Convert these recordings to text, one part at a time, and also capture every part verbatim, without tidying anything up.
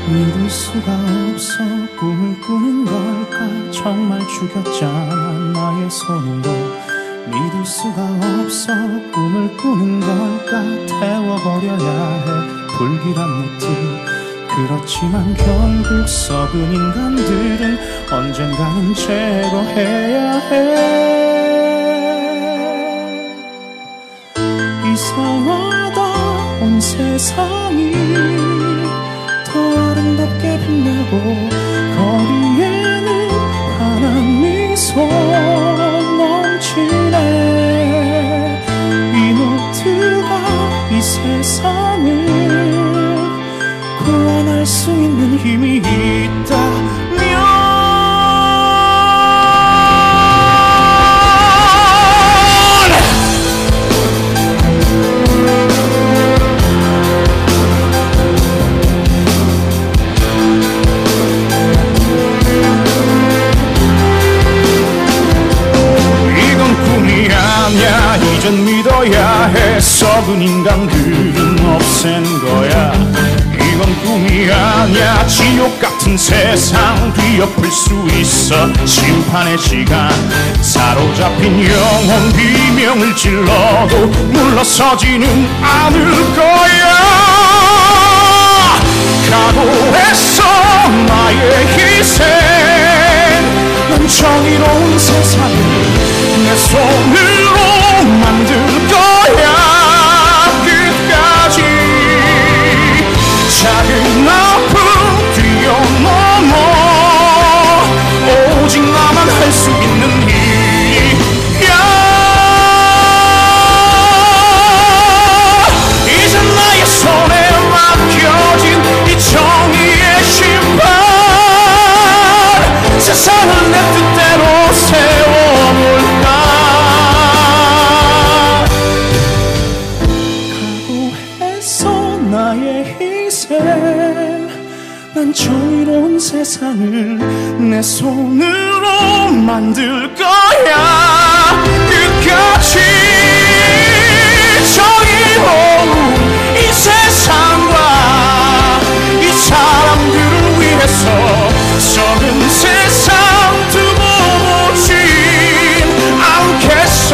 믿을 수가 없어 꿈을 꾸는 걸까. 정말 죽였잖아 나의 손으로. 믿을 수가 없어 꿈을 꾸는 걸까. 태워버려야 해 불길한 잎들. 그렇지만 결국 썩은 인간들은 언젠가는 제거해야 해. 이상하다 온 세상이 더 아름답게 빛나고 거리에는 환한 미소 넘치네. 이 노트가 이 세상을 구원할 수 있는 힘이 있다면 이건 꿈이 아니야. 이젠 믿어야 해. 썩은 인간들은 없앤 거야. 이건 꿈이 아니야. 지옥 같은 세상 뒤엎을 수 있어. 심판의 시간. 사로잡힌 영혼 비명을 질러도 물러서지는 않을 거야. 각오했어 나의 희생. 난 정의로운 세상을 내 손으로 만들 거야. 작은 아픔 뛰어넘어 오직 나만 할 수 있는 일이야. 이제 나의 손에 맡겨진 이 정의의 심판. 세상을 내 뜻대로 세워볼까. 각오했어 나의 난 정의로운 세상을 내 손으로 만들 거야. 끝까지 정의로운 이 세상과 이 사람들을 위해서 썩은 세상 두고 보진 않겠어.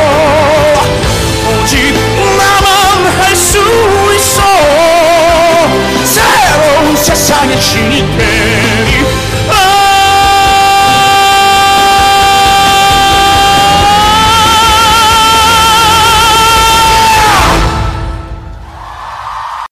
오직 나만 할 수 있어. 새로운 세상의 신이 되리.